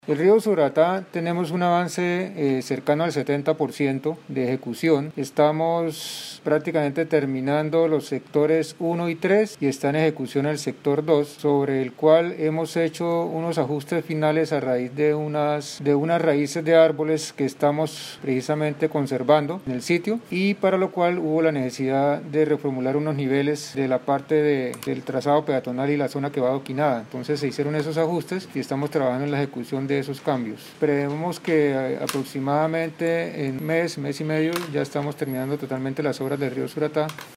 El río Suratá tenemos un avance cercano al 70% de ejecución. Estamos prácticamente terminando los sectores 1 y 3 y está en ejecución el sector 2, sobre el cual hemos hecho unos ajustes finales a raíz de unas raíces de árboles que estamos precisamente conservando en el sitio, y para lo cual hubo la necesidad de reformular unos niveles de la parte del trazado peatonal y la zona que va adoquinada. Entonces se hicieron esos ajustes y estamos trabajando en la ejecución de esos cambios. Prevemos que aproximadamente en mes y medio ya estamos terminando totalmente las obras del río Suratá.